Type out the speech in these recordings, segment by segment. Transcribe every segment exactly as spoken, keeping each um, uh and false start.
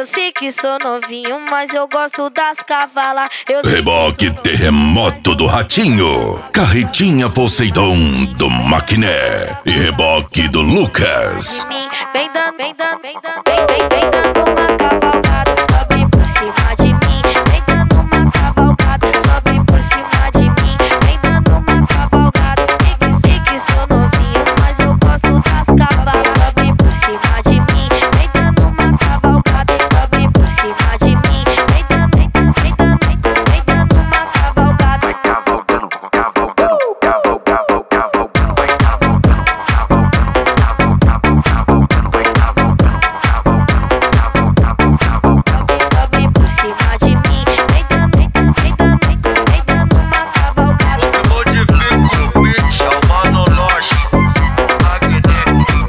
Eu sei que sou novinho, mas eu gosto das cavalas. Eu Reboque terremoto do Ratinho, carretinha Poseidon do Maquiné e reboque do Lucas. Vem dando, vem dando, vem dando, vem, vem, vem dando uma cavalgada, sobe por cima de mim. Vem dando uma cavalgada, sobe por cima de mim. Vem dando uma cavalgada, sei que, sei que sou novinho, mas eu gosto das cavalas. Sobe por cima de mim, vem dando uma cavalgada, sobe por cima de mim. Vem dando, vem dando, vem dando, vem dando, vem dando uma cavalgada. Vai cavalgando, cavalgando, cavalgando, cavalgando, vai cavalgando, cavalgando, cavalgando, cavalgando, vai cavalgando, cavalgando, cavalgando, cavalgando. Sobe por cima de mim, vem dando, vem dando, vem dando, vem dando, vem dando uma cavalgada. Eu modifico o beat, é o Mano Lost, o Magné,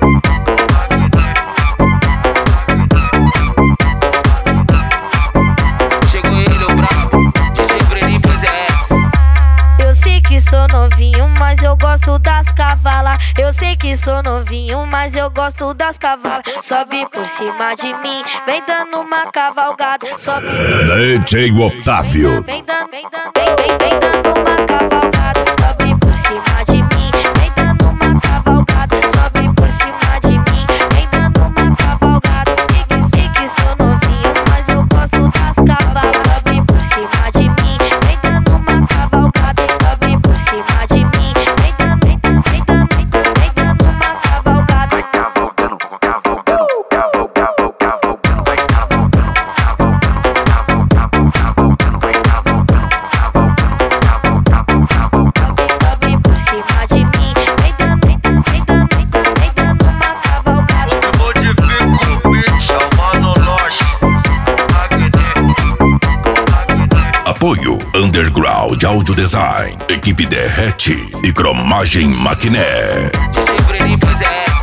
Chegou ele, o brabo, D J Breninho, pois é essa. Eu sei que sou novinho, mas eu gosto das cavalas. Eu sei que sou novinho, mas eu gosto das cavalas. Sobe por cima de mim, vem dando uma cavalgada. Sobe D J Otávio. vem dando, vem dando, vem, vem, vem dando uma cavalgada. Sobe por cima de mim, vem dando uma cavalgada. Sobe por cima de mim, vem dando uma cavalgada. Sei que, sei que sou novinho, mas eu gosto das cavalas. Sobe por cima de mim, vem dando uma cavalgada. Sobe por cima de mim, vem dando, vem dando, vem dando, vem dando, vem dando uma cavalgada. Vai cavalgando, cavalgando, cavalgando, cavalgando, vai cavalgando, cavalgando, cavalgando, vai cavalgando, cavalgando, cavalgando. Sobe por cima de mim, vem dando, vem dando, vem dando, vem dando, vem dando uma cavalgada. eu modifico o beat, é o Mano Lost, o Magné, Apoio Underground Audio Design, equipe Derrete e cromagem Maquiné. D J Breninho, pois é essa.